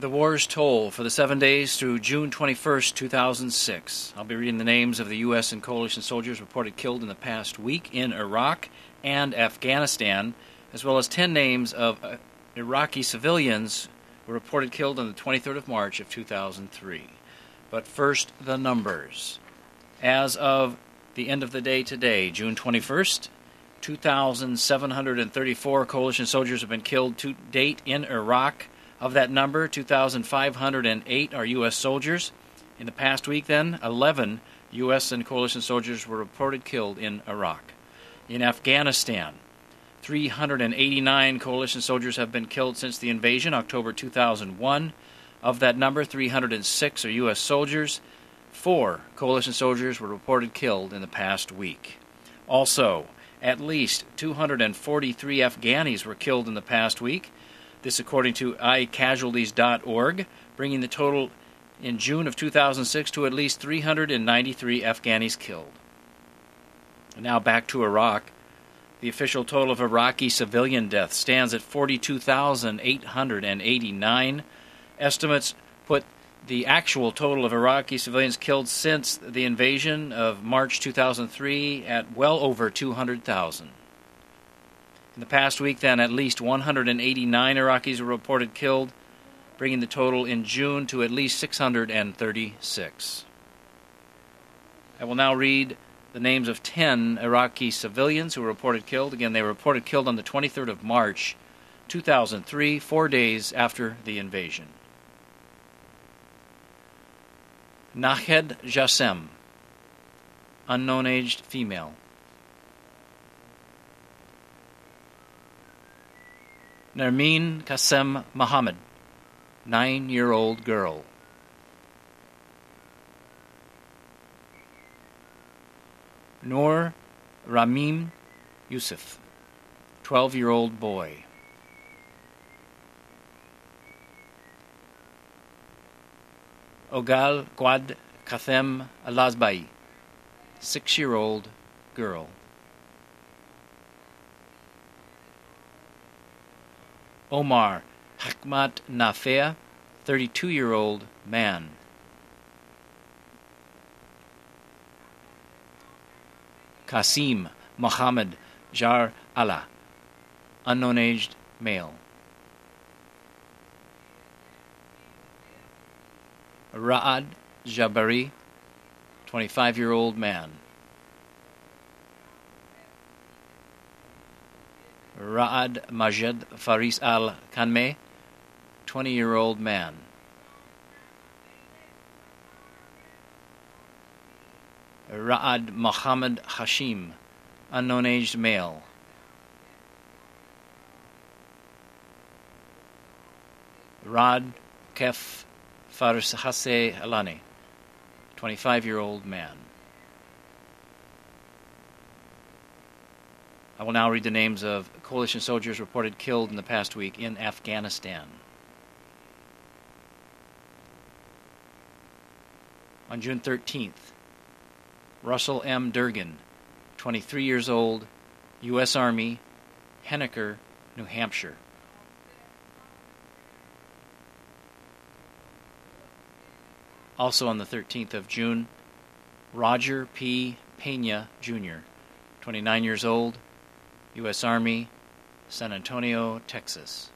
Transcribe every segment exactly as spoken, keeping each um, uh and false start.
The war's toll for the seven days through June twenty-first, two thousand six. I'll be reading the names of the U S and coalition soldiers reported killed in the past week in Iraq and Afghanistan, as well as ten names of uh, Iraqi civilians who were reported killed on the twenty-third of March of two thousand three. But first, the numbers. As of the end of the day today, June twenty-first, two thousand seven hundred thirty-four coalition soldiers have been killed to date in Iraq. Of that number, two thousand five hundred eight are U S soldiers. In the past week, then, eleven U S and coalition soldiers were reported killed in Iraq. In Afghanistan, three hundred eighty-nine coalition soldiers have been killed since the invasion, October two thousand one. Of that number, three hundred six are U S soldiers. Four coalition soldiers were reported killed in the past week. Also, at least two hundred forty-three Afghanis were killed in the past week. This according to i casualties dot org, bringing the total in June of two thousand six to at least three hundred ninety-three Afghanis killed. Now back to Iraq. The official total of Iraqi civilian deaths stands at forty-two thousand eight hundred eighty-nine. Estimates put the actual total of Iraqi civilians killed since the invasion of March two thousand three at well over two hundred thousand. In the past week, then, at least one hundred eighty-nine Iraqis were reported killed, bringing the total in June to at least six hundred thirty-six. I will now read the names of ten Iraqi civilians who were reported killed. Again, they were reported killed on the twenty-third of March, two thousand three, four days after the invasion. Nahed Jassem, unknown aged female. Nermeen Qasem Mohammed, nine-year-old girl. Noor Ramim Yusuf, twelve-year-old boy. Ogal Gwad Kathem Alazbai, six-year-old girl. Omar Hakmat Nafea, thirty-two-year-old man. Qasim Mohammed Jar Allah, unknown aged male. Ra'ad Jabari, twenty-five-year-old man. Ra'ad Majed Faris al-Kanme, twenty-year-old man. Ra'ad Mohammed Hashim, unknown aged male. Rad Kef Faris Hasse Alani, twenty-five-year-old man. I will now read the names of coalition soldiers reported killed in the past week in Afghanistan. On June thirteenth, Russell M. Durgan, twenty-three years old, U S Army, Henniker, New Hampshire. Also on the thirteenth of June, Roger P. Pena, Junior, twenty-nine years old, U S Army, San Antonio, Texas.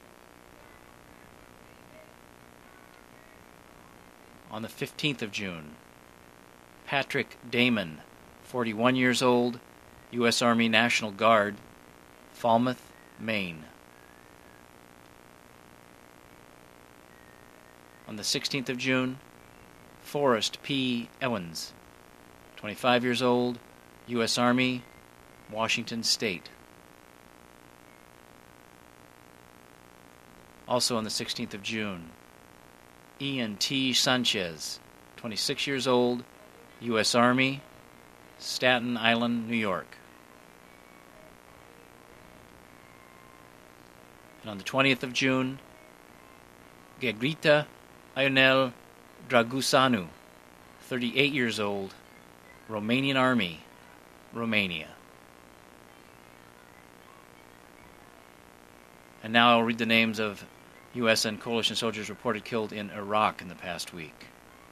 On the fifteenth of June, Patrick Damon, forty-one years old, U S Army National Guard, Falmouth, Maine. On the sixteenth of June, Forrest P. Owens, twenty-five years old, U S Army, Washington State. Also on the sixteenth of June, Ian T. Sanchez, twenty-six years old, U S Army, Staten Island, New York. And on the twentieth of June, Gegrita Ionel Dragusanu, thirty-eight years old, Romanian Army, Romania. And now I'll read the names of U S and coalition soldiers reported killed in Iraq in the past week.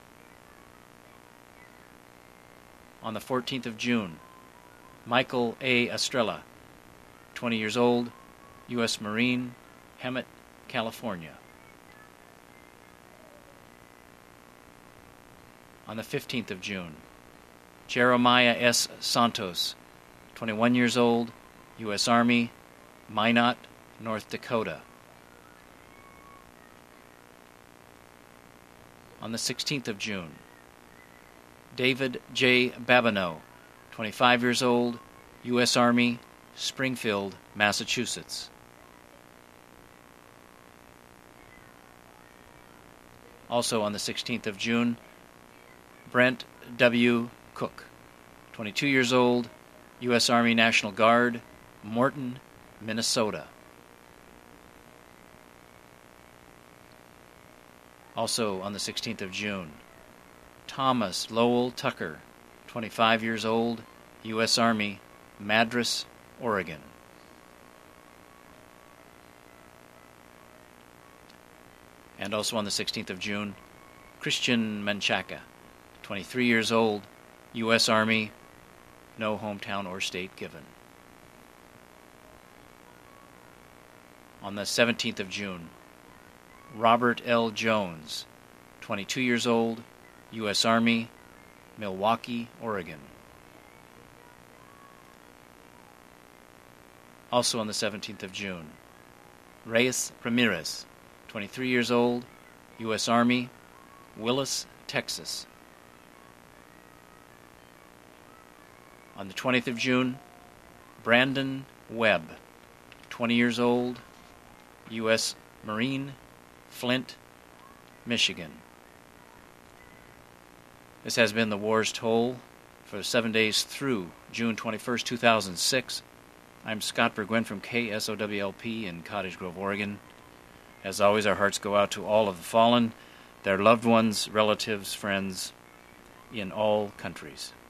On the fourteenth of June, Michael A. Estrella, twenty years old, U S Marine, Hemet, California. On the fifteenth of June, Jeremiah S. Santos, twenty-one years old, U S Army, Minot, North Dakota. On the sixteenth of June, David J. Babineau, twenty-five years old, U S Army, Springfield, Massachusetts. Also on the sixteenth of June, Brent W. Cook, twenty-two years old, U S Army National Guard, Morton, Minnesota. Also on the sixteenth of June, Thomas Lowell Tucker, twenty-five years old, U S Army, Madras, Oregon. And also on the sixteenth of June, Christian Menchaca, twenty-three years old, U S Army, no hometown or state given. On the seventeenth of June, Robert L. Jones, twenty-two years old, U S Army, Milwaukee, Oregon. Also on the seventeenth of June, Reyes Ramirez, twenty-three years old, U S Army, Willis, Texas. On the twentieth of June, Brandon Webb, twenty years old, U S Marine, Flint, Michigan. This has been the war's toll for the seven days through June twenty-first, two thousand six. I'm Scott Burgwin from K S O W L P in Cottage Grove, Oregon. As always, our hearts go out to all of the fallen, their loved ones, relatives, friends in all countries.